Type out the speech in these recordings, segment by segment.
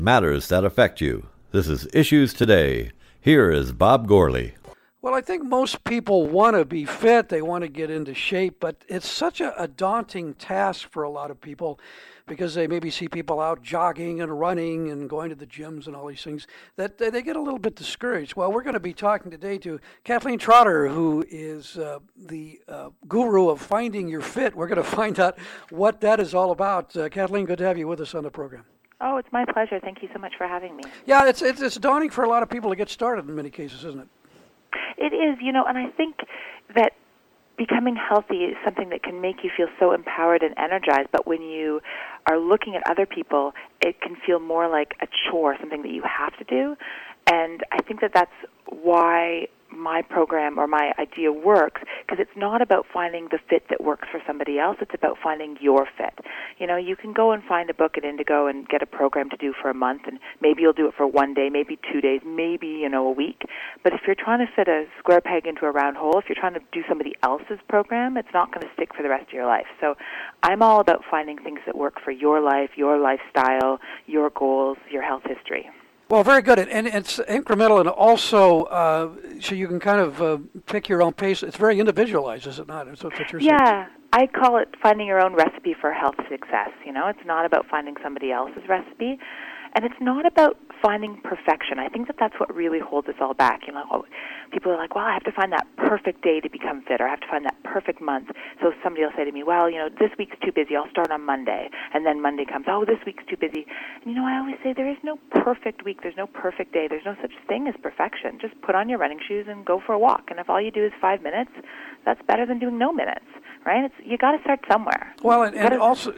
Matters that affect you. This is Issues Today. Here is Bob Gorley. Well, I think most people want to be fit, they want to get into shape, but it's such a daunting task for a lot of people because they maybe see people out jogging and running and going to the gyms and all these things that they get a little bit discouraged. Well, we're going to be talking today to Kathleen Trotter, who is the guru of finding your fit. We're going to find out what that is all about. Kathleen, good to have you with us on the program. Oh, it's my pleasure. Thank you so much for having me. Yeah, it's daunting for a lot of people to get started in many cases, isn't it? It is, and I think that becoming healthy is something that can make you feel so empowered and energized, but when you are looking at other people, it can feel more like a chore, something that you have to do. And I think that that's why my program or my idea works, because it's not about finding the fit that works for somebody else. It's about finding your fit. You can go and find a book at Indigo and get a program to do for a month, and maybe you'll do it for one day, maybe 2 days, maybe, a week. But if you're trying to fit a square peg into a round hole, if you're trying to do somebody else's program, it's not going to stick for the rest of your life. So I'm all about finding things that work for your life, your lifestyle, your goals, your health history. Well, very good. And it's incremental and also so you can kind of pick your own pace. It's very individualized, is it not? That's what you're saying. Yeah, I call it finding your own recipe for health success. It's not about finding somebody else's recipe. And it's not about finding perfection. I think that that's what really holds us all back. People are like, well, I have to find that perfect day to become fit, or I have to find that perfect month. So somebody will say to me, well, this week's too busy. I'll start on Monday. And then Monday comes, oh, this week's too busy. And, I always say there is no perfect week. There's no perfect day. There's no such thing as perfection. Just put on your running shoes and go for a walk. And if all you do is 5 minutes, that's better than doing no minutes. Right? You got to start somewhere. Well, and also,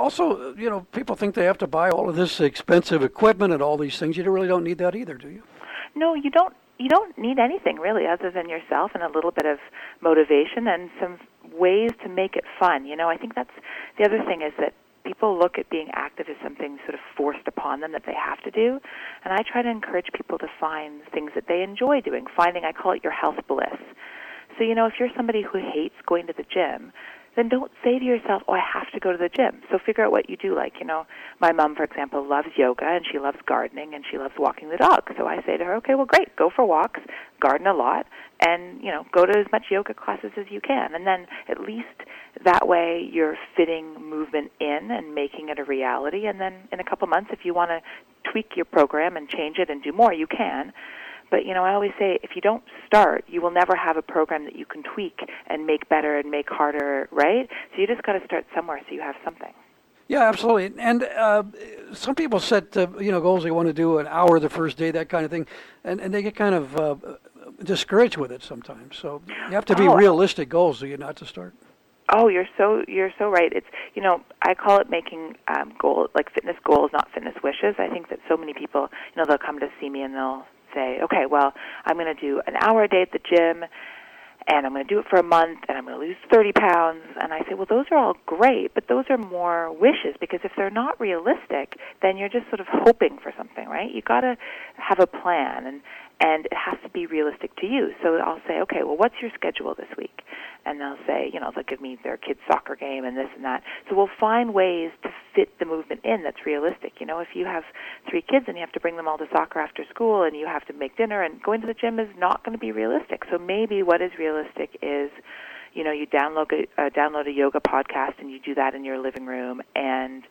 people think they have to buy all of this expensive equipment and all these things. You really don't need that either, do you? No, you don't. You don't need anything really, other than yourself and a little bit of motivation and some ways to make it fun. I think that's the other thing is that people look at being active as something sort of forced upon them that they have to do, and I try to encourage people to find things that they enjoy doing. I call it your health bliss. So, if you're somebody who hates going to the gym, then don't say to yourself, oh, I have to go to the gym. So figure out what you do like. My mom, for example, loves yoga, and she loves gardening, and she loves walking the dog. So I say to her, okay, well, great, go for walks, garden a lot, and, go to as much yoga classes as you can. And then at least that way you're fitting movement in and making it a reality. And then in a couple months, if you want to tweak your program and change it and do more, you can. But, I always say if you don't start, you will never have a program that you can tweak and make better and make harder, right? So you just got to start somewhere so you have something. Yeah, absolutely. And some people set, goals they want to do an hour the first day, that kind of thing, and they get kind of discouraged with it sometimes. So you have to be realistic goals, do you not, to start? Oh, you're so right. It's I call it making goals, like fitness goals, not fitness wishes. I think that so many people, they'll come to see me and they'll say, okay, well, I'm going to do an hour a day at the gym, and I'm going to do it for a month, and I'm going to lose 30 pounds. And I say, well, those are all great, but those are more wishes, because if they're not realistic, then you're just sort of hoping for something, right? You got to have a plan, and it has to be realistic to you. So I'll say, okay, well, what's your schedule this week? And they'll say, they'll give me their kid's soccer game and this and that. So we'll find ways to fit the movement in that's realistic. If you have 3 kids and you have to bring them all to soccer after school and you have to make dinner, and going to the gym is not going to be realistic. So maybe what is realistic is, you download a yoga podcast and you do that in your living room, and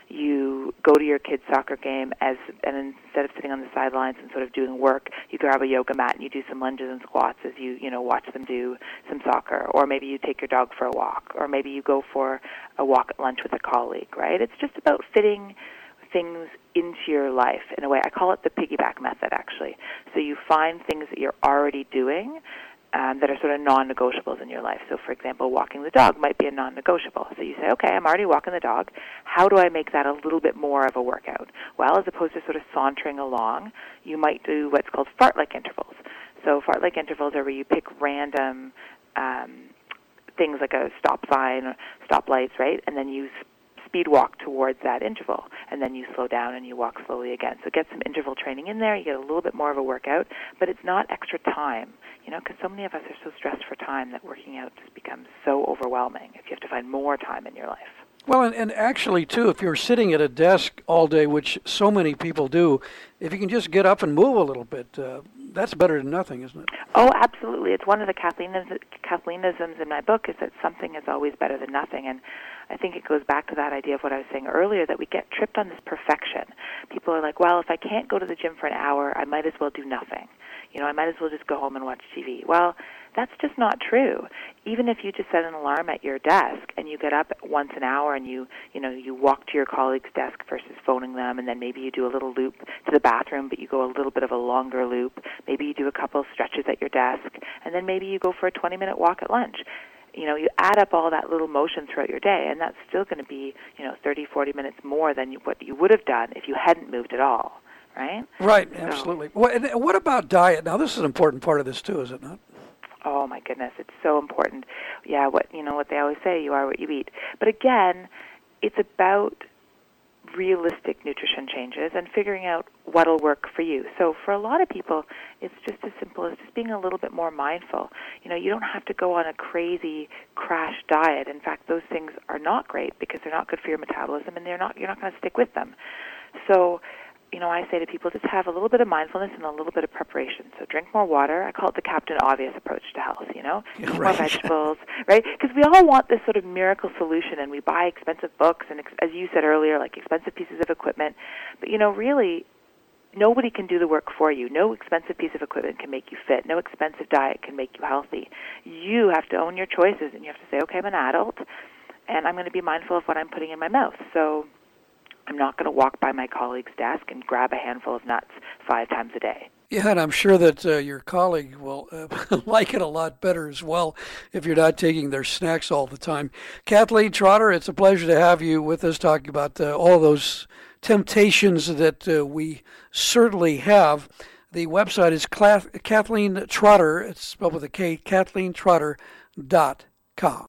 you go to your kid's soccer game and instead of sitting on the sidelines and sort of doing work, you grab a yoga mat and you do some lunges and squats as you watch them do some soccer. Or maybe you take your dog for a walk, or maybe you go for a walk at lunch with a colleague, right? It's just about fitting things into your life in a way. I call it the piggyback method, actually. So you find things that you're already doing that are sort of non-negotiables in your life. So, for example, walking the dog might be a non-negotiable. So you say, okay, I'm already walking the dog. How do I make that a little bit more of a workout? Well, as opposed to sort of sauntering along, you might do what's called fartlek intervals. So fartlek intervals are where you pick random things like a stop sign or stoplights, right? And then you speed walk towards that interval, and then you slow down and you walk slowly again. So get some interval training in there. You get a little bit more of a workout, but it's not extra time, because so many of us are so stressed for time that working out just becomes so overwhelming if you have to find more time in your life. Well, and actually, too, if you're sitting at a desk all day, which so many people do, if you can just get up and move a little bit, that's better than nothing, isn't it? Oh, absolutely. It's one of the Kathleenisms in my book is that something is always better than nothing. And I think it goes back to that idea of what I was saying earlier, that we get tripped on this perfection. People are like, well, if I can't go to the gym for an hour, I might as well do nothing. I might as well just go home and watch TV. Well, that's just not true. Even if you just set an alarm at your desk and you get up once an hour and you walk to your colleague's desk versus phoning them, and then maybe you do a little loop to the bathroom, but you go a little bit of a longer loop. Maybe you do a couple of stretches at your desk, and then maybe you go for a 20-minute walk at lunch. You add up all that little motion throughout your day, and that's still going to be, 30, 40 minutes more than what you would have done if you hadn't moved at all, right? Right, absolutely. What about diet? Now, this is an important part of this, too, is it not? Oh, my goodness, it's so important. Yeah, what they always say, you are what you eat. But again, it's about realistic nutrition changes and figuring out what'll work for you. So for a lot of people, it's just as simple as just being a little bit more mindful. You don't have to go on a crazy crash diet. In fact, those things are not great because they're not good for your metabolism, and you're not going to stick with them. So, I say to people, just have a little bit of mindfulness and a little bit of preparation. So drink more water. I call it the Captain Obvious approach to health, Eat more vegetables, right? Because we all want this sort of miracle solution, and we buy expensive books and, as you said earlier, like expensive pieces of equipment. But, really, nobody can do the work for you. No expensive piece of equipment can make you fit. No expensive diet can make you healthy. You have to own your choices, and you have to say, okay, I'm an adult, and I'm going to be mindful of what I'm putting in my mouth. So I'm not going to walk by my colleague's desk and grab a handful of nuts 5 times a day. Yeah, and I'm sure that your colleague will like it a lot better as well if you're not taking their snacks all the time. Kathleen Trotter, it's a pleasure to have you with us talking about all those temptations that we certainly have. The website is Kathleen Trotter, it's spelled with a K, KathleenTrotter.com.